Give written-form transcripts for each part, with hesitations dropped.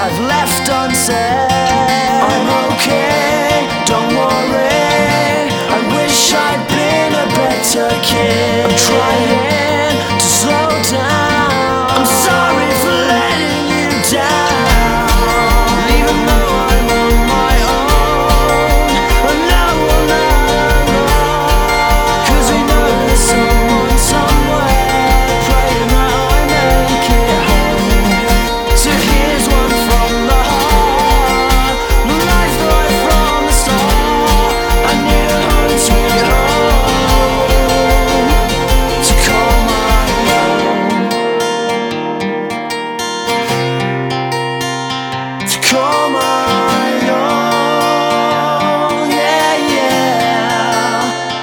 I've left unsaid. I'm okay, don't worry. I wish I'd been a better kid. I'm trying to slow down. I'm sorry for letting you down. Even though I'm on my own, I know we'll never know. 'Cause we know there's someone somewhere praying that I make it home. So here's one from the heart, my life right from the start. I need a home, sweet home, to call my own, to call my own, yeah, yeah.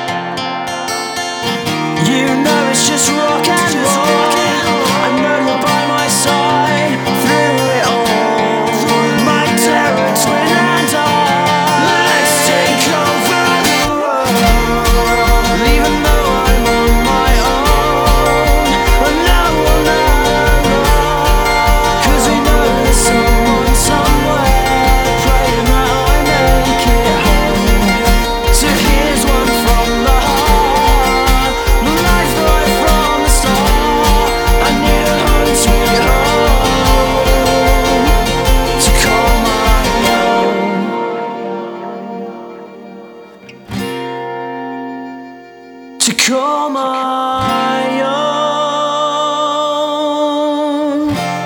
You know it's just rock and roll. I know you're by my side through it all. My terror twin and I, let's take over the world. Even though I'm on my own, I know we'll never know. 'Cause we know there's someone somewhere praying that I make it home. So here's one from the heart, my life right from the start. I need a home, sweet home, to call my own, to call my own.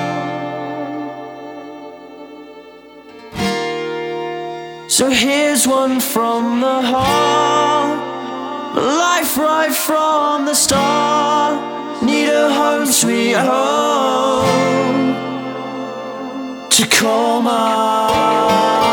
So here's one from the heart, life right from the start. Need a home, sweet home, to call my